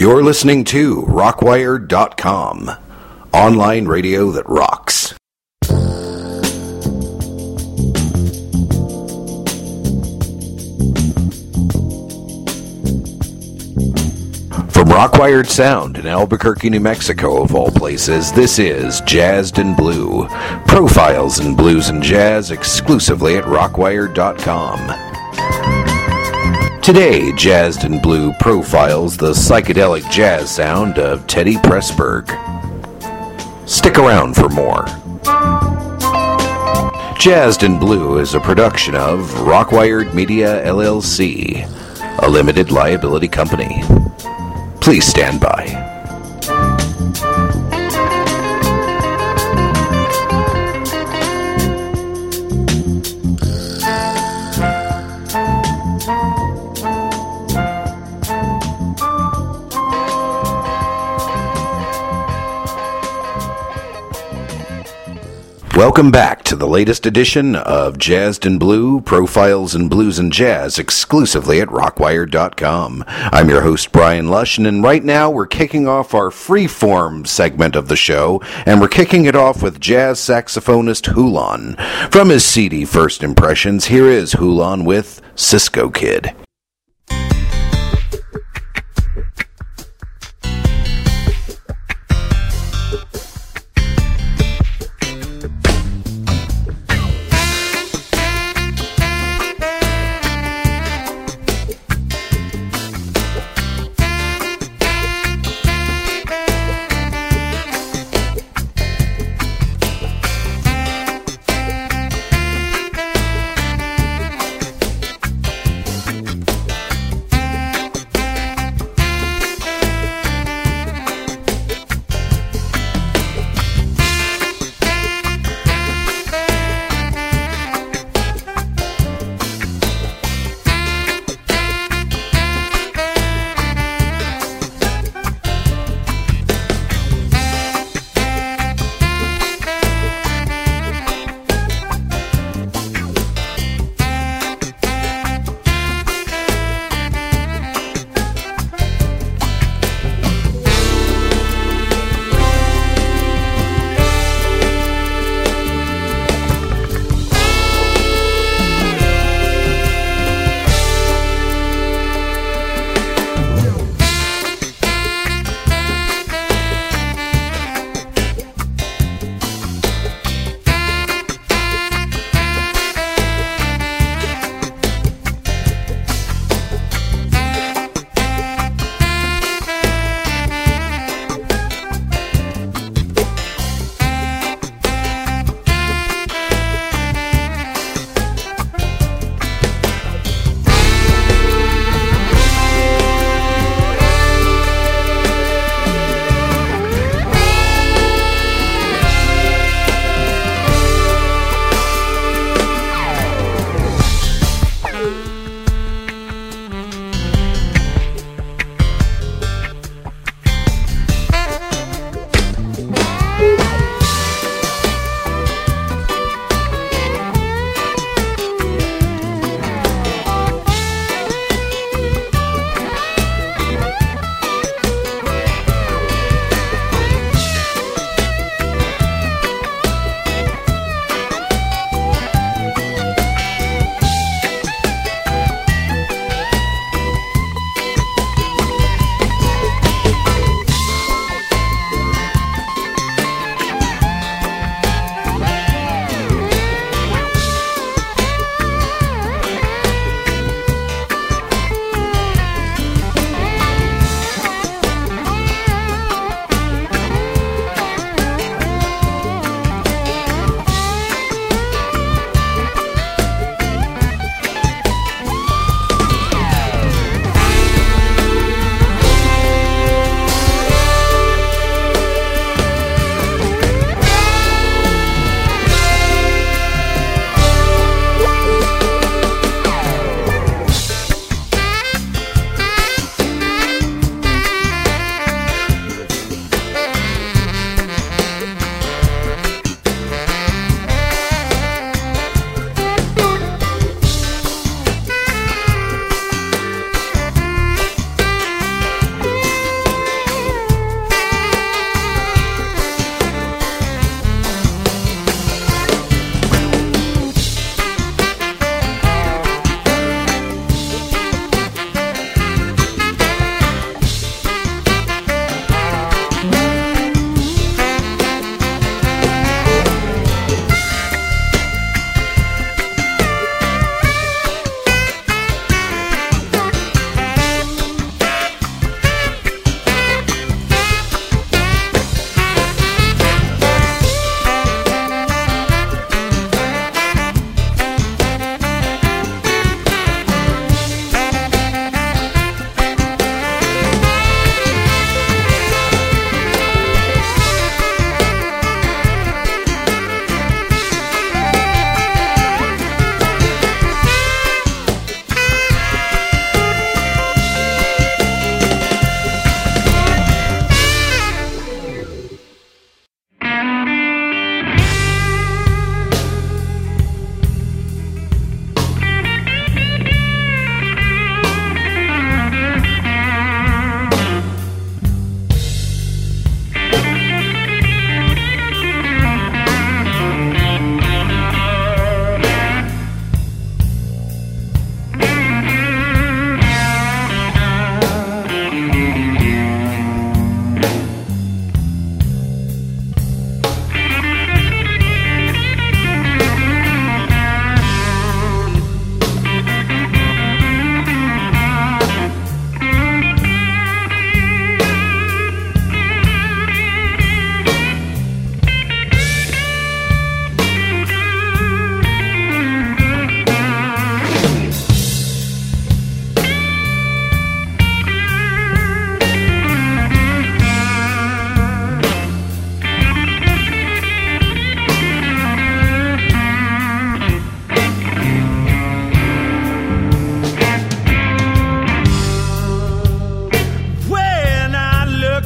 You're listening to Rockwire.com, online radio that rocks. From Rockwired Sound in Albuquerque, New Mexico, of all places, this is Jazzed in Blue. Profiles in blues and jazz exclusively at Rockwire.com. Today, Jazzed in Blue profiles the psychedelic jazz sound of Teddy Pressburg. Stick around for more. Jazzed in Blue is a production of Rockwired Media, LLC, a limited liability company. Please stand by. Welcome back to the latest edition of Jazzed in Blue, Profiles in Blues and Jazz, exclusively at Rockwire.com. I'm your host, Brian Lush, and right now we're kicking off our freeform segment of the show, and we're kicking it off with jazz saxophonist Hulan. From his CD First Impressions, here is Hulan with Cisco Kid.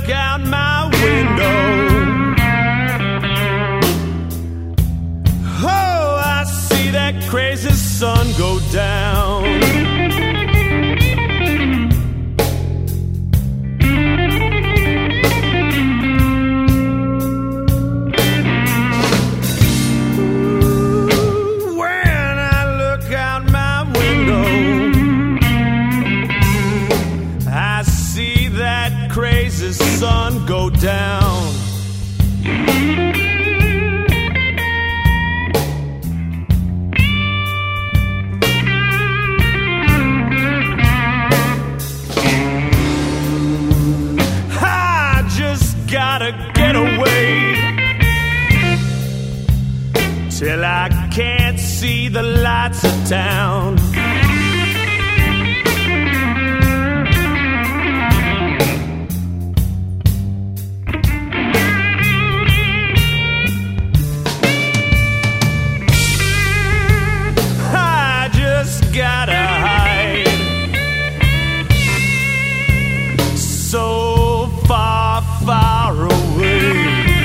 look out my window, oh, I see that crazy sun go down. Crazy sun go down. I just gotta get away till I can't see the lights of town. Gotta hide so far, far away.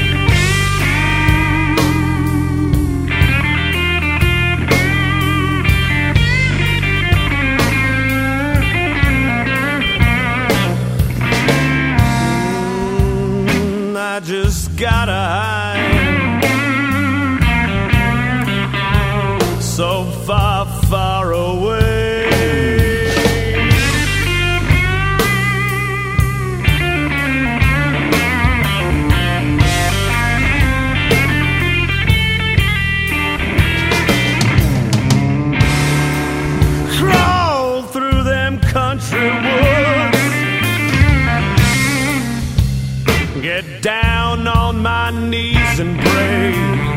I just gotta hide so far, far away. Crawl through them country woods, get down on my knees and pray.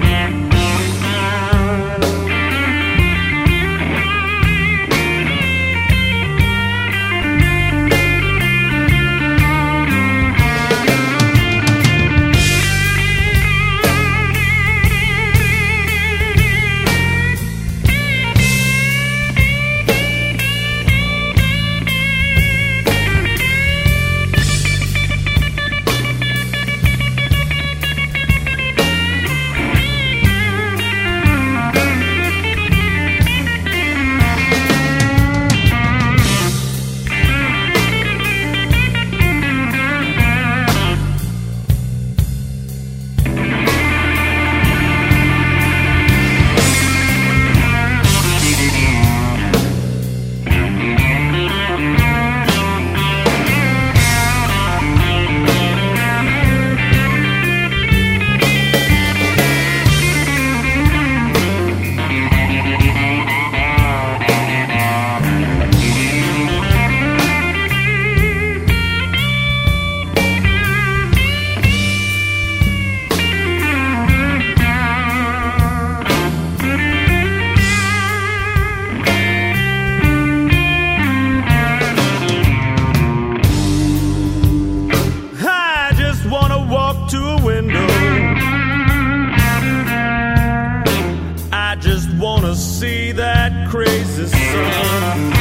See that crazy sun.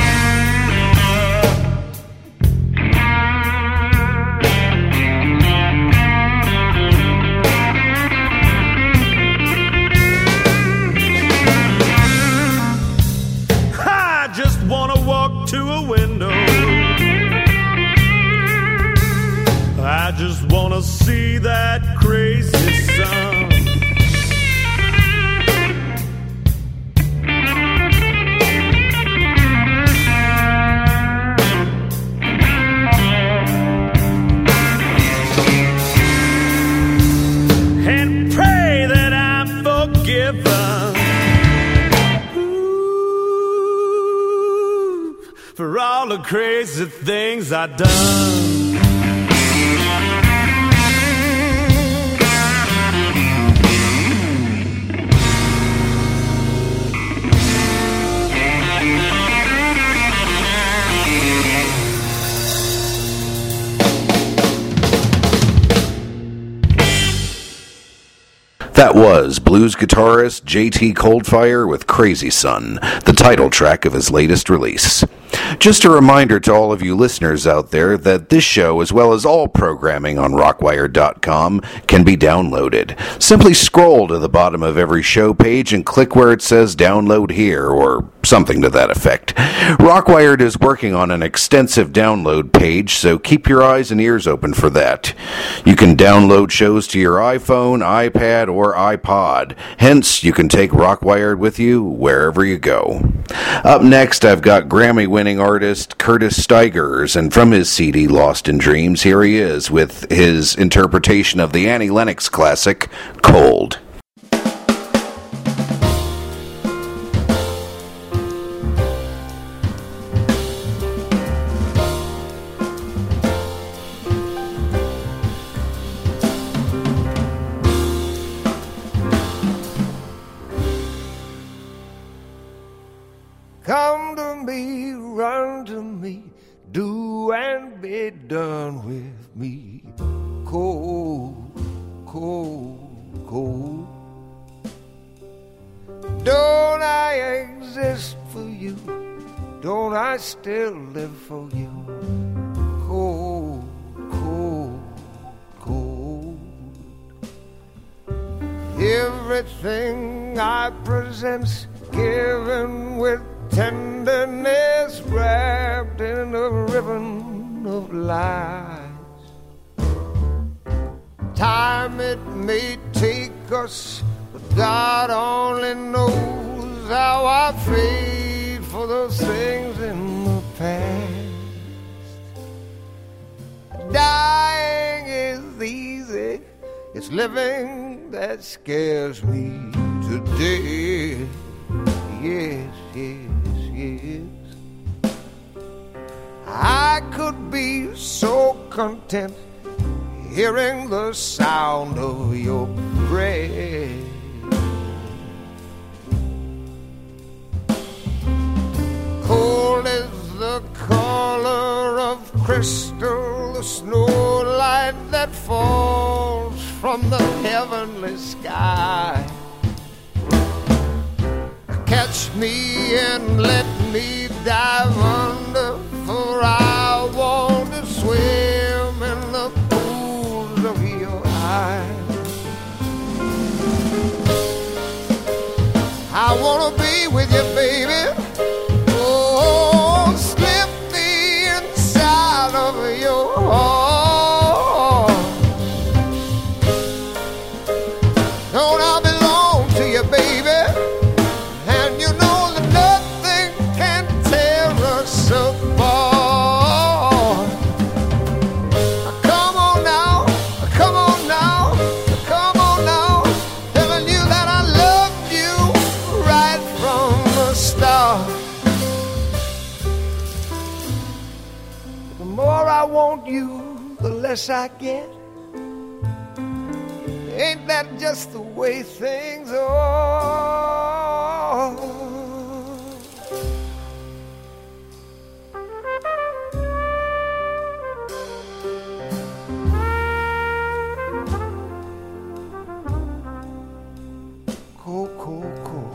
I just wanna walk to a window. I just wanna see that crazy sun. For all the crazy things I've done. That was blues guitarist J.T. Coldfire with Crazy Sun, the title track of his latest release. Just a reminder to all of you listeners out there that this show, as well as all programming on Rockwire.com, can be downloaded. Simply scroll to the bottom of every show page and click where it says download here, or something to that effect. Rockwired is working on an extensive download page, so keep your eyes and ears open for that. You can download shows to your iPhone, iPad, or iPod. Hence, you can take Rockwired with you wherever you go. Up next, I've got Grammy-winning artist Curtis Stigers, and from his CD Lost in Dreams, here he is with his interpretation of the Annie Lennox classic, Cold. Come to me, run to me, do and be done with me. Cold, cold, cold. Don't I exist for you? Don't I still live for you? Cold, cold, cold. Everything I present's given with tenderness, wrapped in a ribbon of lies. Time it may take us, but God only knows how I fade for those things in the past. Dying is easy, it's living that scares me to death. Yes, yes, yes. I could be so content hearing the sound of your breath. Cold is the color of crystal, the snow light that falls from the heavenly sky. Catch me and let me dive under, for I want to swim in the pools of your eyes. I want to be with you, baby. Oh, slip me inside of your heart. Don't I belong to you, baby? I want you, the less I get. Ain't that just the way things are? Cold, cold, cold.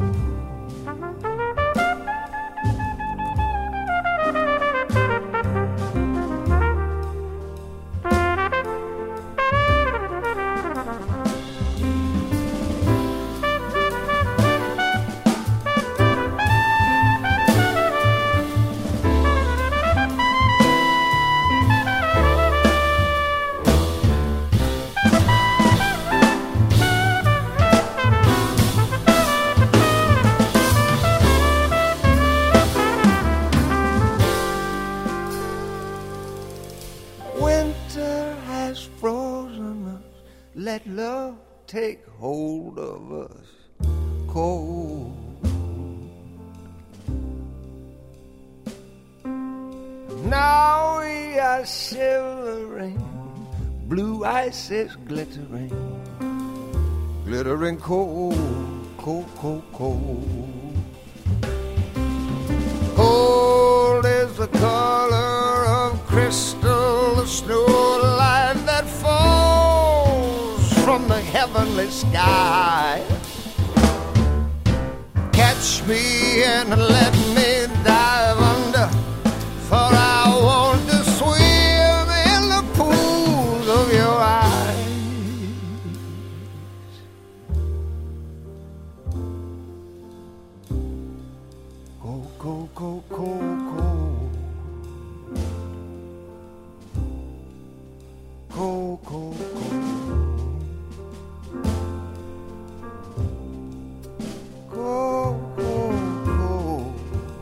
Let love take hold of us, cold. Now we are shivering, blue ice is glittering, glittering cold, cold, cold, cold. Cold is the color of crystal, the snow light that falls from the heavenly sky. Catch me and let me dive under, cold, cold, cold. Cold, cold, cold.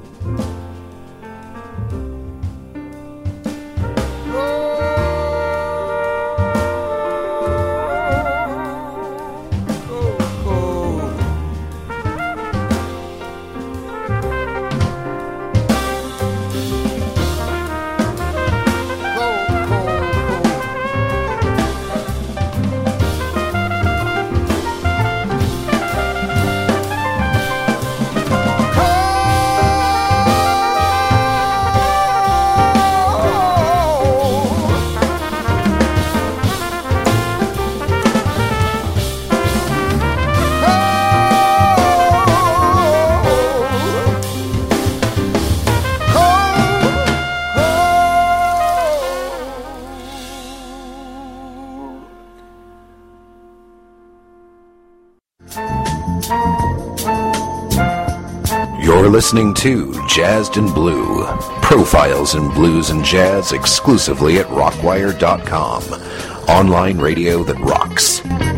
You're listening to Jazzed and Blue, profiles in blues and jazz exclusively at rockwire.com, online radio that rocks.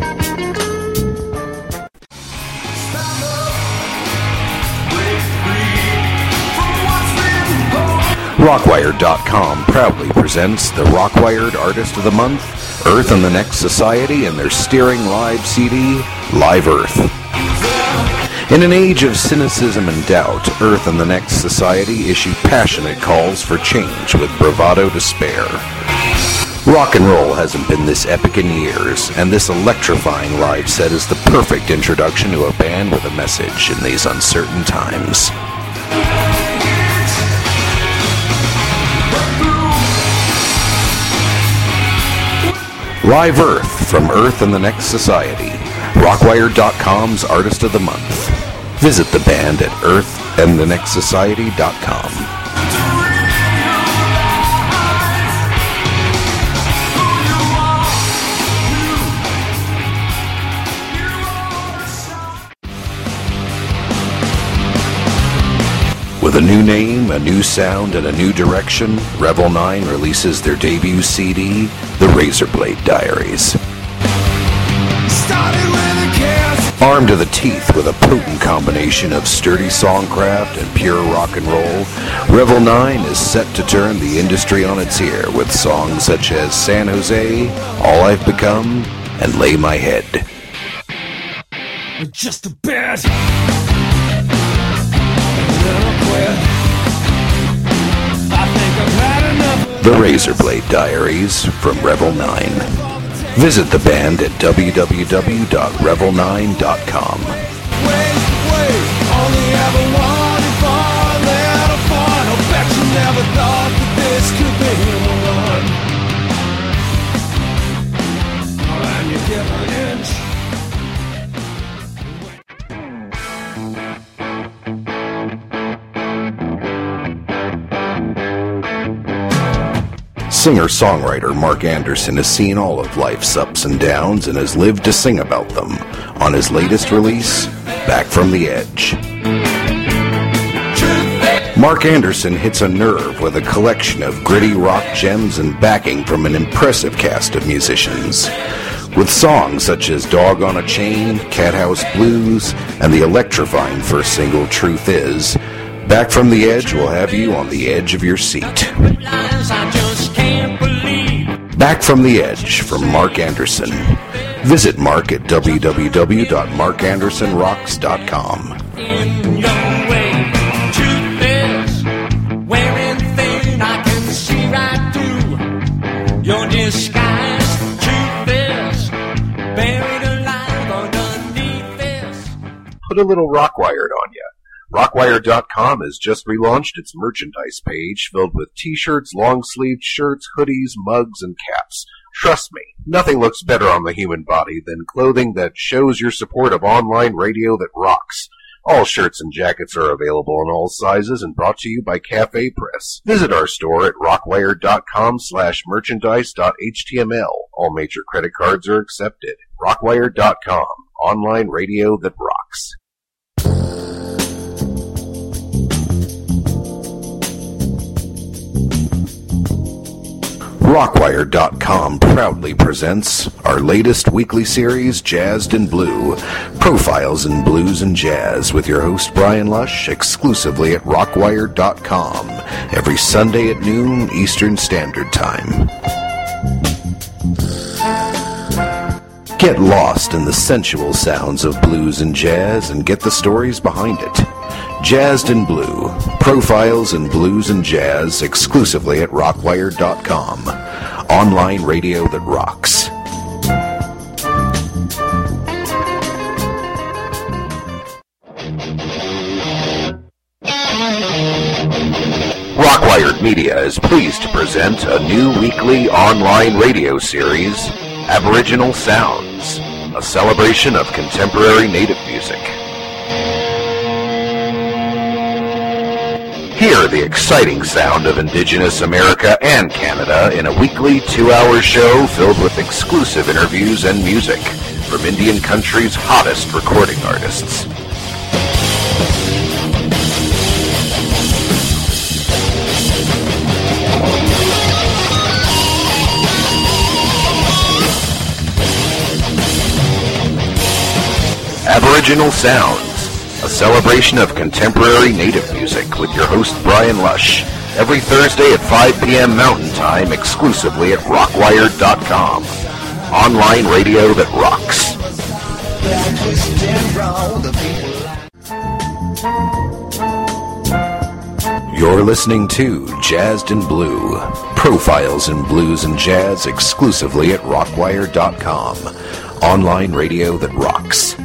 Rockwire.com proudly presents the Rockwired Artist of the Month, Earth and the Next Society, and their steering live CD, Live Earth. In an age of cynicism and doubt, Earth and the Next Society issue passionate calls for change with bravado to spare. Rock and roll hasn't been this epic in years, and this electrifying live set is the perfect introduction to a band with a message in these uncertain times. Live Earth from Earth and the Next Society, Rockwire.com's Artist of the Month. Visit the band at earthandthenextsociety.com. With a new name, a new sound, and a new direction, Revel 9 releases their debut CD, The Razorblade Diaries. Armed to the teeth with a potent combination of sturdy songcraft and pure rock and roll, Revel 9 is set to turn the industry on its ear with songs such as San Jose, All I've Become, and Lay My Head. Just a bit. The Razorblade Diaries from Revel 9. Visit the band at www.revel9.com. Only ever wanted fun, little fun. I bet you never thought that this could be the one. And you give an inch. Singer-songwriter Mark Anderson has seen all of life's ups and downs and has lived to sing about them on his latest release, Back from the Edge. Mark Anderson hits a nerve with a collection of gritty rock gems and backing from an impressive cast of musicians. With songs such as Dog on a Chain, Cathouse Blues, and the electrifying first single, Truth Is, Back from the Edge will have you on the edge of your seat. Back from the Edge from Mark Anderson. Visit Mark at www.markandersonrocks.com. In your way, truth is wearing thin. I can see right through your disguise. Truth is buried alive underneath this. Put a little Rockwired on ya. Rockwire.com has just relaunched its merchandise page filled with t-shirts, long-sleeved shirts, hoodies, mugs, and caps. Trust me, nothing looks better on the human body than clothing that shows your support of online radio that rocks. All shirts and jackets are available in all sizes and brought to you by Cafe Press. Visit our store at rockwire.com/merchandise.html. All major credit cards are accepted. Rockwire.com, online radio that rocks. Rockwire.com proudly presents our latest weekly series, Jazzed in Blue, Profiles in Blues and Jazz, with your host Brian Lush, exclusively at Rockwire.com, every Sunday at noon Eastern Standard Time. Get lost in the sensual sounds of blues and jazz and get the stories behind it. Jazzed in Blue, Profiles in Blues and Jazz, exclusively at Rockwire.com. Online radio that rocks. Rockwired Media is pleased to present a new weekly online radio series, Aboriginal Sounds, a celebration of contemporary native music. Hear the exciting sound of Indigenous America and Canada in a weekly 2-hour show filled with exclusive interviews and music from Indian country's hottest recording artists. Aboriginal Sounds, a celebration of contemporary native music with your host Brian Lush, every Thursday at 5 p.m. Mountain Time, exclusively at Rockwire.com. Online radio that rocks. You're listening to Jazzed in Blue, Profiles in Blues and Jazz, exclusively at Rockwire.com. Online radio that rocks.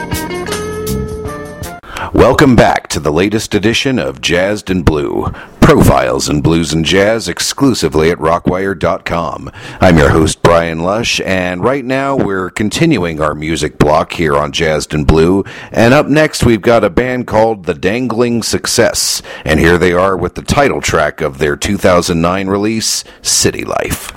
Welcome back to the latest edition of Jazzed in Blue, Profiles in Blues and Jazz, exclusively at Rockwire.com. I'm your host, Brian Lush, and right now we're continuing our music block here on Jazzed in Blue, and up next we've got a band called The Dangling Success, and here they are with the title track of their 2009 release, City Life.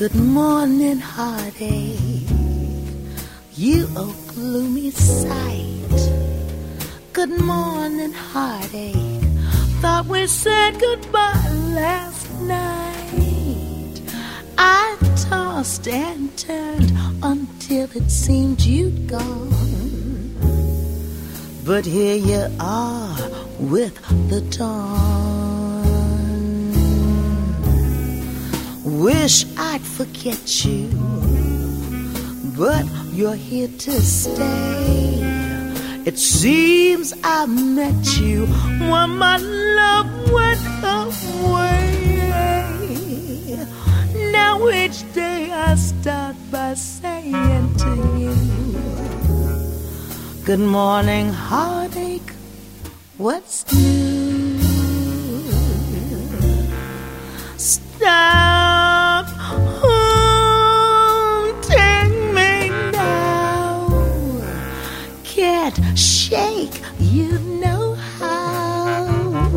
Good morning, heartache. You a gloomy sight. Good morning, heartache. Thought we said goodbye last night. I tossed and turned until it seemed you'd gone. But here you are with the dawn. Wish I'd forget you, but you're here to stay. It seems I met you when my love went away. Now each day I start by saying to you, good morning, heartache, what's new? Stop haunting me now. Can't shake, you know how.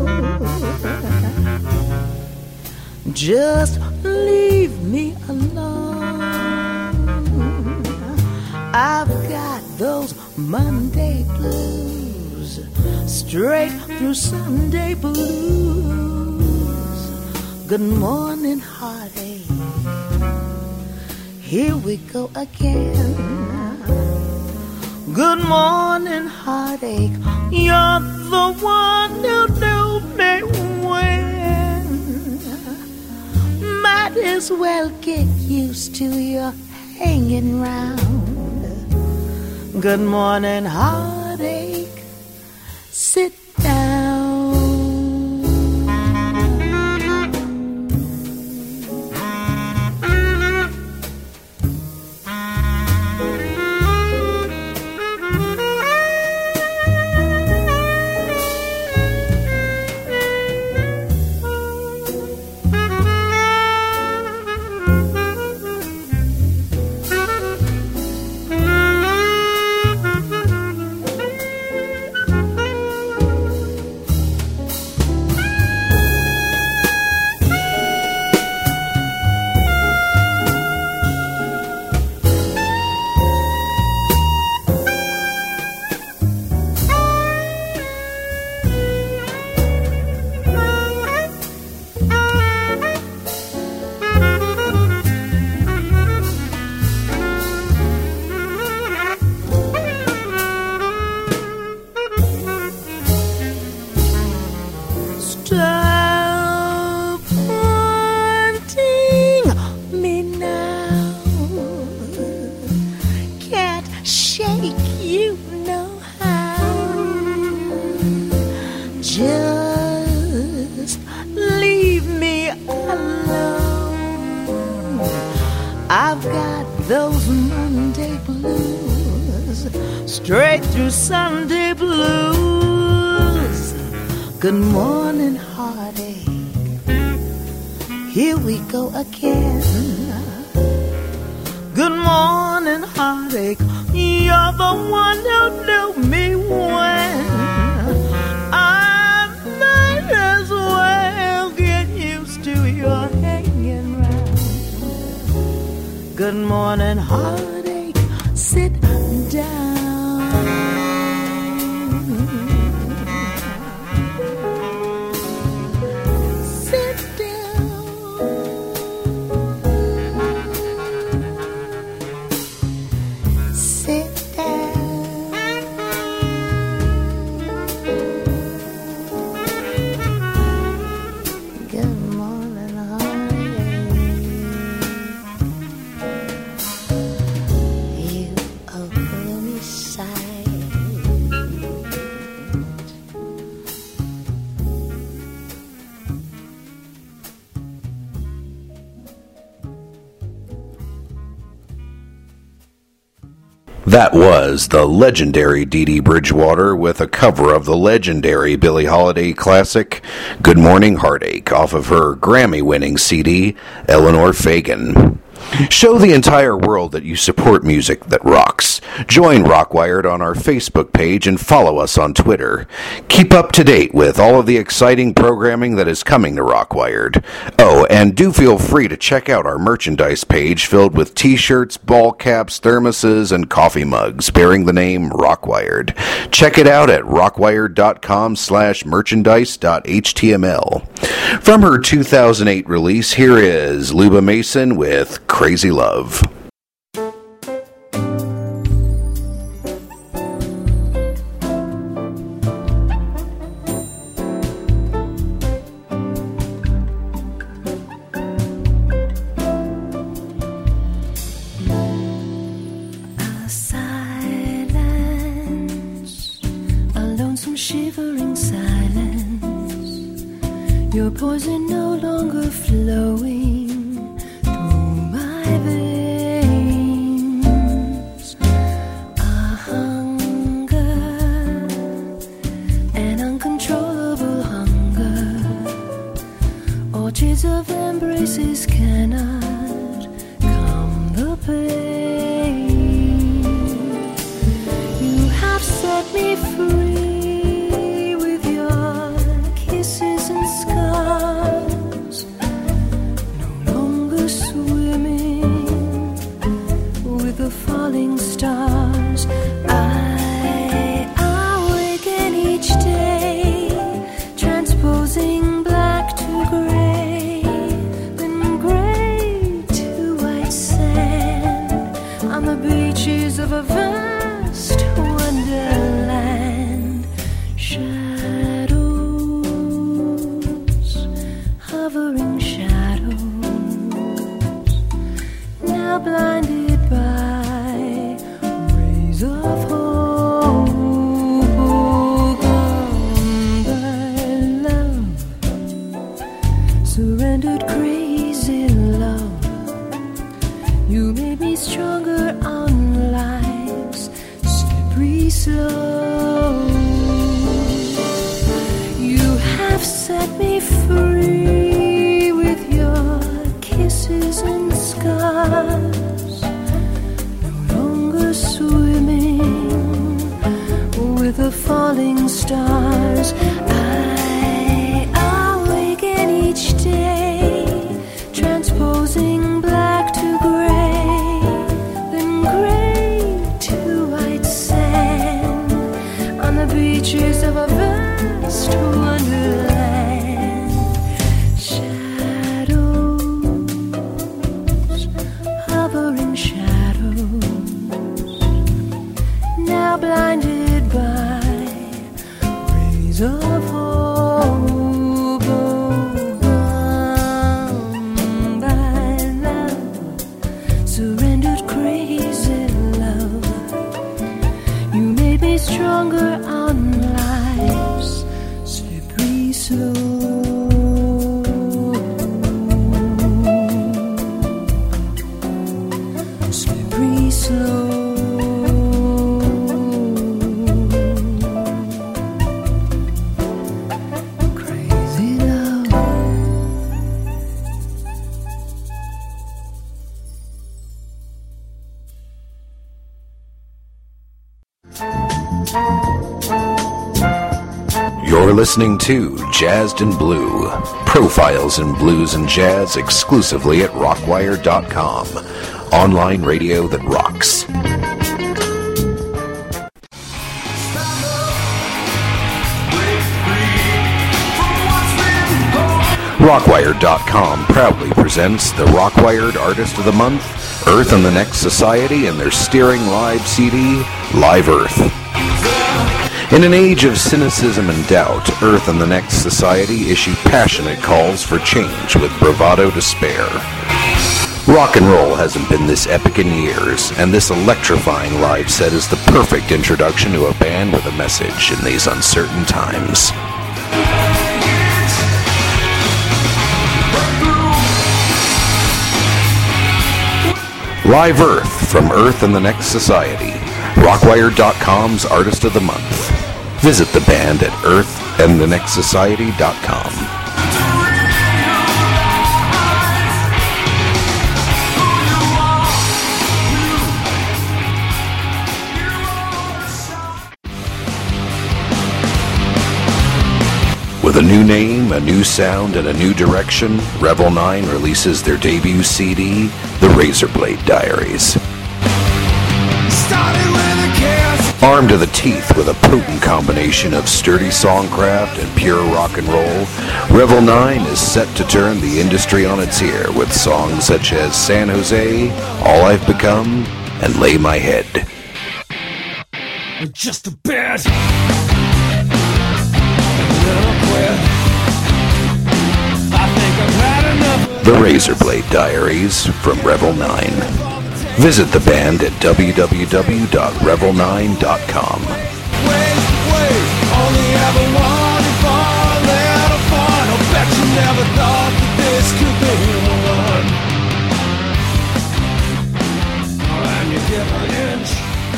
Just leave me alone. I've got those Monday blues, straight through Sunday blues. Good morning, heartache. Here we go again. Good morning, heartache. You're the one who knew me when. Might as well get used to your hanging round. Good morning, heartache. Sit down. I've got those Monday blues, straight through Sunday blues. Good morning, heartache. Here we go again. Good morning, heartache. You're the one who knew me when. I might as well get used to your hanging round. Good morning, heartache. Sit down. Sit down. Sit down. Good morning, heartache. You open me sight. That was the legendary Dee Dee Bridgewater with a cover of the legendary Billie Holiday classic Good Morning Heartache off of her Grammy-winning CD, Eleanor Fagan. Show the entire world that you support music that rocks. Join Rockwired on our Facebook page and follow us on Twitter. Keep up to date with all of the exciting programming that is coming to Rockwired. Oh, and do feel free to check out our merchandise page filled with t-shirts, ball caps, thermoses, and coffee mugs bearing the name Rockwired. Check it out at rockwired.com/merchandise.html. From her 2008 release, here is Luba Mason with Crazy Love. Shivering silence, your poison no longer flowing through my veins. A hunger, an uncontrollable hunger, orchards of embraces cannot calm the pain. You have set me free, scars, no longer swimming with the falling stars. I awaken each day, transposing black to gray, then gray to white sand, on the beaches of a vast wonderland. Hovering shadows, now blinded by rays of hope. Gone by love, surrendered crazy love. You made me stronger on life's slippery slope. You have set me free with your kisses and scars, no longer swimming with the falling stars. I awaken each day, transposing black to gray, then gray to white sand, on the beaches of a vast wonderland. Blinded by rays of hope, gone by love, surrendered crazy love. You made me stronger on life's slippery slope, slippery slope. You're listening to Jazzed and Blue, profiles in blues and jazz exclusively at Rockwired.com, online radio that rocks. Rockwired.com proudly presents the Rockwired Artist of the Month, Earth and the Next Society, and their steering live CD, Live Earth. In an age of cynicism and doubt, Earth and the Next Society issue passionate calls for change with bravado to spare. Rock and roll hasn't been this epic in years, and this electrifying live set is the perfect introduction to a band with a message in these uncertain times. Live Earth from Earth and the Next Society, Rockwired.com's Artist of the Month. Visit the band at earthandthenextsociety.com. With a new name, a new sound, and a new direction, Revel 9 releases their debut CD, The Razorblade Diaries. Started with a kiss. Armed to the teeth with a potent combination of sturdy songcraft and pure rock and roll, Revel 9 is set to turn the industry on its ear with songs such as San Jose, All I've Become, and Lay My Head. Just a bit. The Razorblade Diaries from Revel 9. Visit the band at www.revel9.com. Wait, only ever wanted for a little fun. I bet you never thought that this could be one. And you give an inch.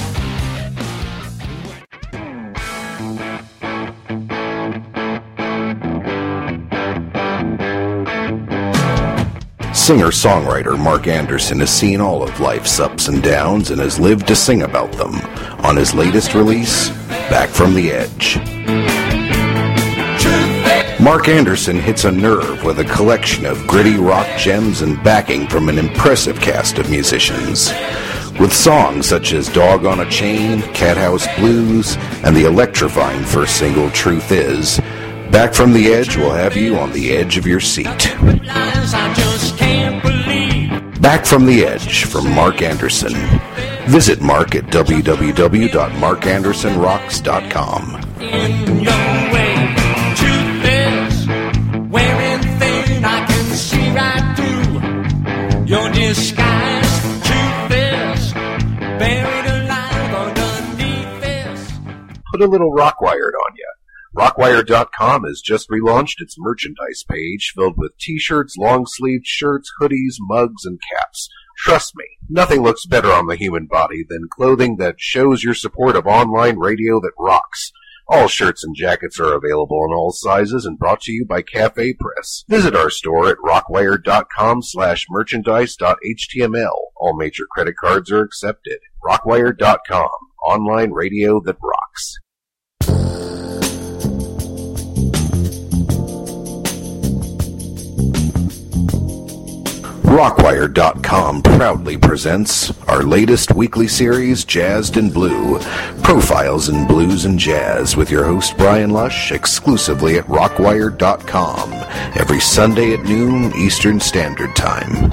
Singer-songwriter Mark Anderson has seen all of life's ups and downs and has lived to sing about them on his latest release, Back from the Edge. Mark Anderson hits a nerve with a collection of gritty rock gems and backing from an impressive cast of musicians. With songs such as Dog on a Chain, Cathouse Blues, and the electrifying first single, Truth Is, Back from the Edge will have you on the edge of your seat. Back from the Edge from Mark Anderson. Visit Mark at www.markandersonrocks.com. In your way, truth is, wearing thin, I can see right through your disguise. Truth is, buried alive underneath this. Put a little Rockwired on you. Rockwired.com has just relaunched its merchandise page filled with t-shirts, long-sleeved shirts, hoodies, mugs, and caps. Trust me, nothing looks better on the human body than clothing that shows your support of online radio that rocks. All shirts and jackets are available in all sizes and brought to you by Cafe Press. Visit our store at rockwired.com/merchandise.html. All major credit cards are accepted. Rockwired.com, online radio that rocks. Rockwired.com proudly presents our latest weekly series, Jazzed in Blue, Profiles in Blues and Jazz, with your host Brian Lush, exclusively at Rockwired.com, every Sunday at noon Eastern Standard Time.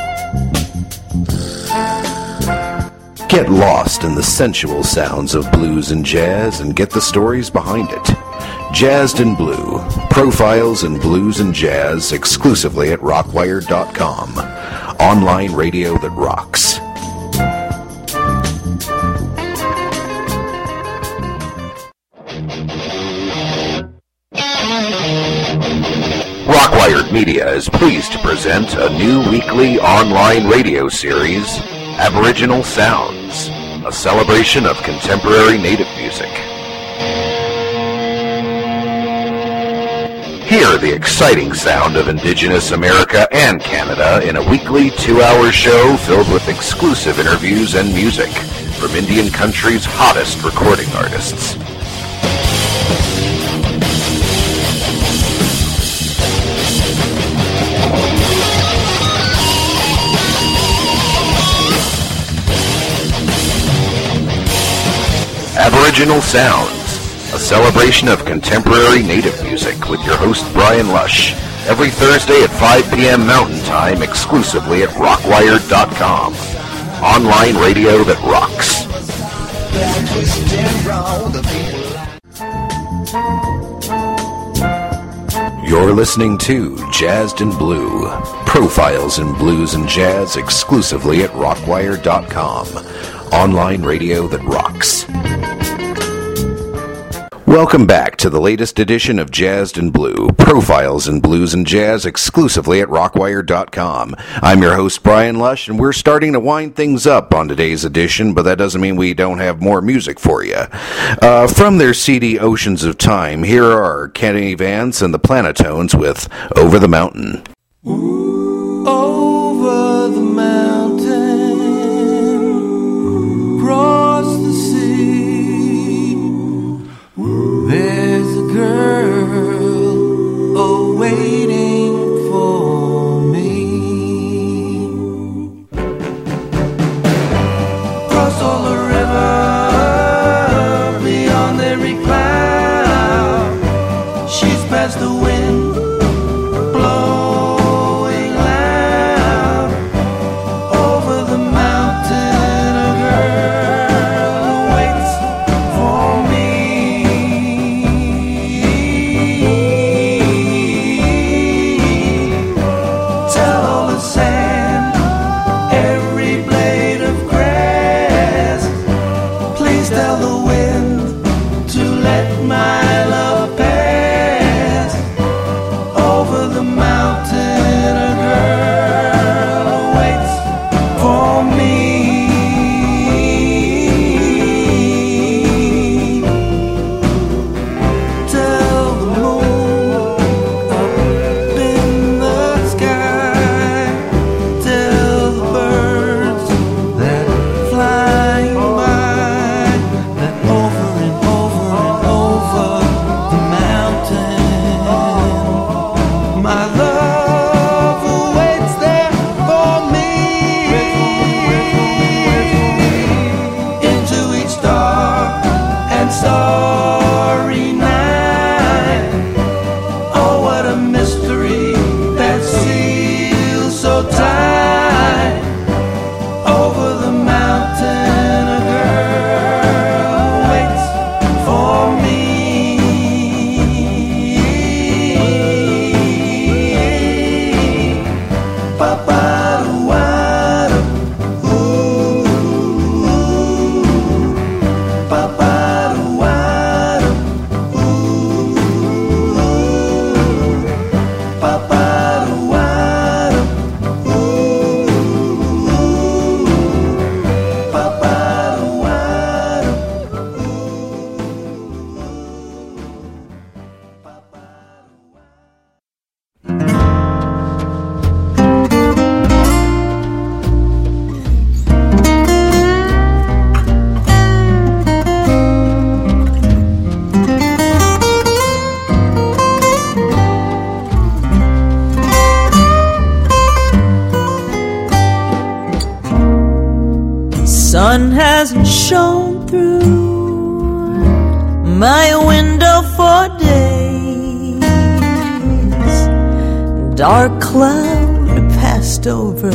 Get lost in the sensual sounds of blues and jazz and get the stories behind it. Jazzed in Blue, Profiles in Blues and Jazz, exclusively at Rockwired.com, online radio that rocks. Rockwired Media is pleased to present a new weekly online radio series, Aboriginal Sounds, a celebration of contemporary native music. Hear the exciting sound of Indigenous America and Canada in a weekly 2-hour show filled with exclusive interviews and music from Indian country's hottest recording artists. Aboriginal Sounds, a celebration of contemporary native music with your host Brian Lush, every Thursday at 5 p.m. Mountain Time, exclusively at Rockwired.com, online radio that rocks. You're listening to Jazzed in Blue, Profiles in Blues and Jazz, exclusively at Rockwired.com, online radio that rocks. Welcome back to the latest edition of Jazzed in Blue, Profiles in Blues and Jazz, exclusively at Rockwired.com. I'm your host, Brian Lush, and we're starting to wind things up on today's edition, but that doesn't mean we don't have more music for you. From their CD Oceans of Time, here are Kenny Vance and the Planetones with Over the Mountain. Over the mountain, across the sea, there's a girl just the wind blowing loud over the mountain. A girl waits for me. Tell all the sand, every blade of grass, please tell the wind to let my love pass over the mountain. A girl waits for me. Tell the moon up in the sky, tell the birds that flying by that over and over and over the mountain, my love awaits there for me. Into each dark and starry night, oh what a mystery that seals so tight over the mountain. A girl waits for me. Ba-ba-da-wa-da, ooh, ba-ba-da-wa-da, ooh, ba-ba-da-wa-da, ooh, ba-ba-da-wa-da. Sun hasn't shone through my window for days. Dark cloud passed over,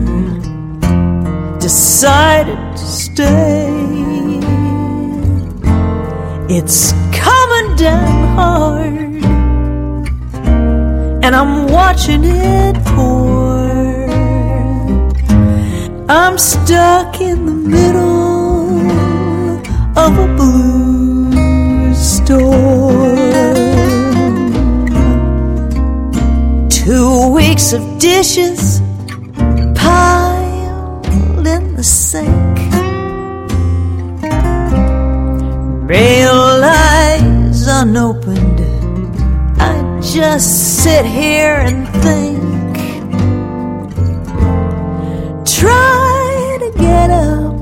decided to stay. It's coming down hard, and I'm watching it pour. I'm stuck in the middle of a blues storm. 2 weeks of dishes piled in the sink. Mail lies unopened. I just sit here and think. Try to get up,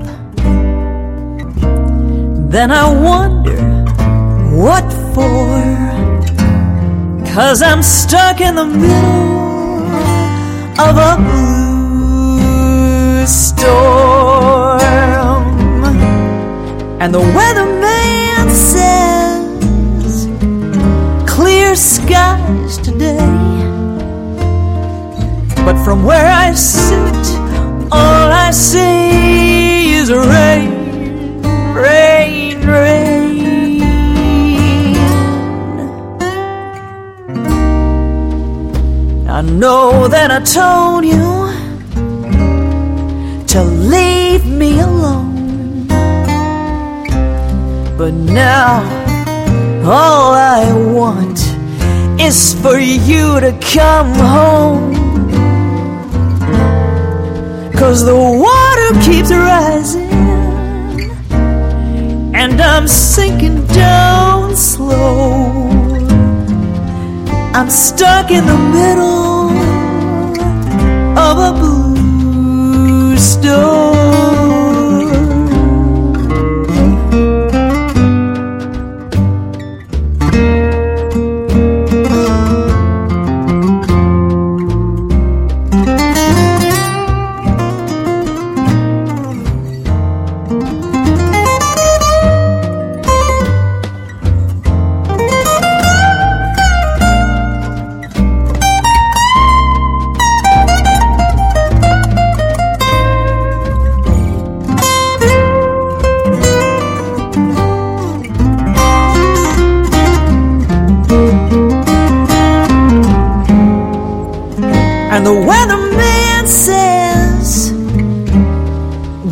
then I wonder what for. 'Cause I'm stuck in the middle of a blues storm. And the weatherman says clear skies today. But from where I sit, all I see is rain, rain, rain. I know that I told you to leave me alone, but now all I want is for you to come home. 'Cause the water keeps rising, and I'm sinking down slow. I'm stuck in the middle of a blues storm.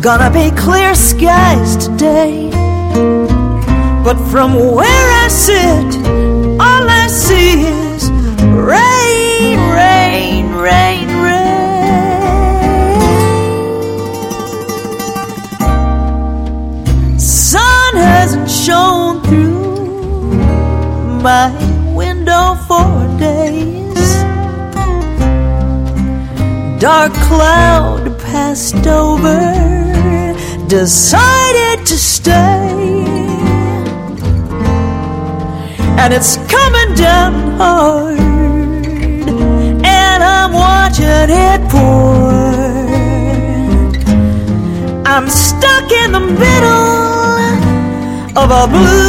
Gonna be clear skies today, but from where I sit, all I see is rain, rain, rain, rain. Sun hasn't shone through my window for days. Dark cloud passed over, decided to stay, and it's coming down hard, and I'm watching it pour. I'm stuck in the middle of a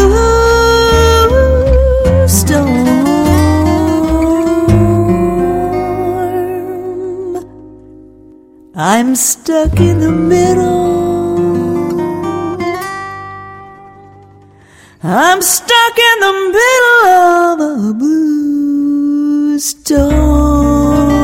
blue storm. I'm stuck in the middle. I'm stuck in the middle of a blue storm.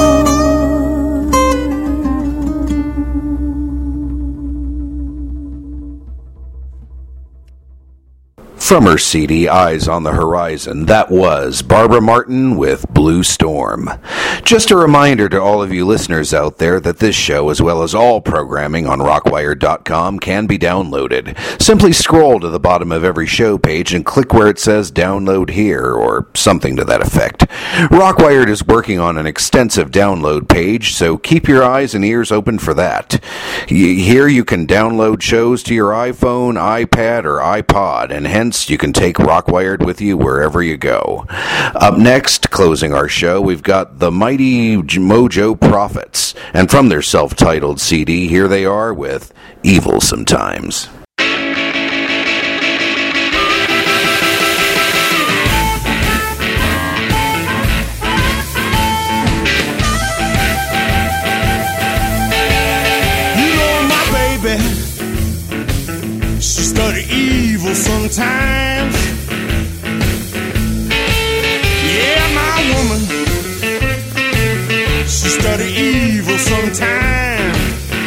From her CD, Eyes on the Horizon, that was Barbara Martin with Blue Storm. Just a reminder to all of you listeners out there that this show, as well as all programming on Rockwired.com, can be downloaded. Simply scroll to the bottom of every show page and click where it says Download Here, or something to that effect. Rockwired is working on an extensive download page, so keep your eyes and ears open for that. Here you can download shows to your iPhone, iPad, or iPod, and hence you can take Rockwired with you wherever you go. Up next, closing our show, we've got the mighty Mojo Prophets, and from their self-titled CD, here they are with Evil Sometimes. She study evil sometimes. Yeah, my woman, she study evil sometimes.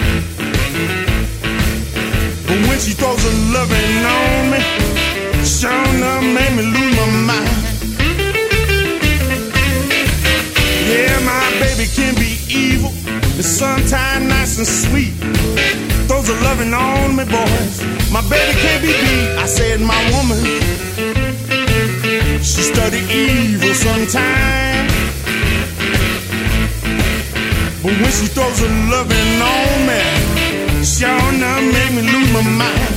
But when she throws a loving on me, sure enough make me lose my mind. Yeah, my baby can be evil, but sometimes nice and sweet. Throws a loving on me, boys. My baby can't be beat. I said my woman, she study evil sometimes. But when she throws a loving on me, sure enough make me lose my mind.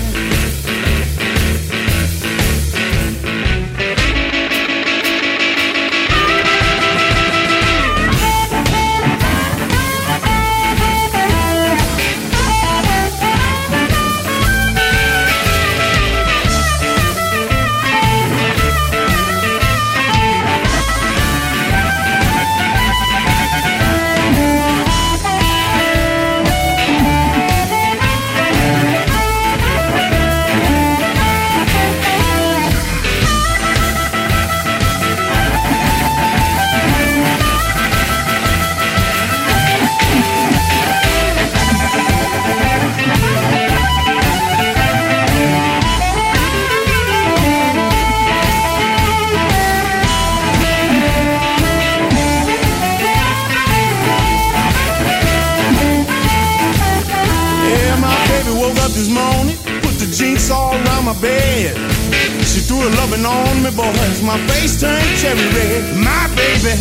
This morning, put the jinx all around my bed. She threw her loving on me, boys. My face turned cherry red. My baby,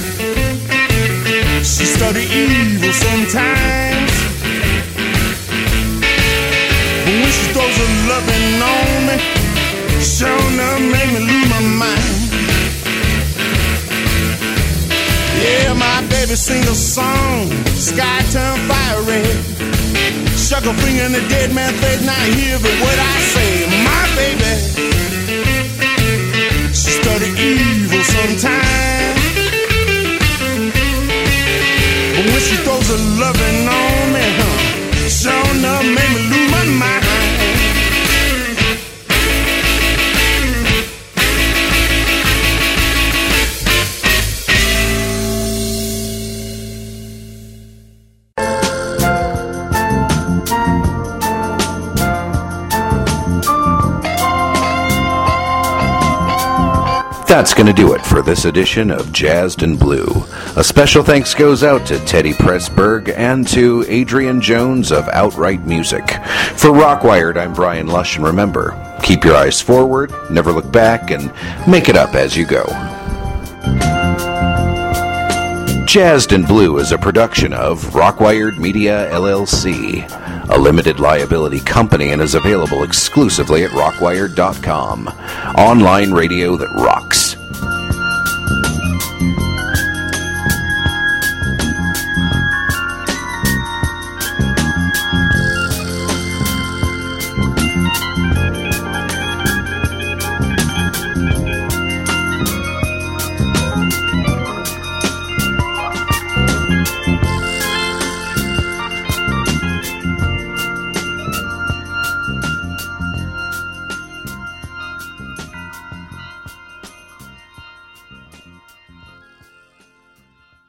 she study evil sometimes. But when she throws her loving on me, sure enough make me lose my mind. Yeah, my baby sing a song, sky turned fire red. Shuck a finger in the dead man's face, now hear what I say. My baby, she study evil sometimes. But when she throws her loving on me, sure enough make me lose my mind. That's going to do it for this edition of Jazzed and Blue. A special thanks goes out to Teddy Pressburg and to Adrian Jones of Outright Music. For Rockwired, I'm Brian Lush, and remember, keep your eyes forward, never look back, and make it up as you go. Jazzed and Blue is a production of Rockwired Media, LLC, a limited liability company, and is available exclusively at rockwired.com. Online radio that rocks.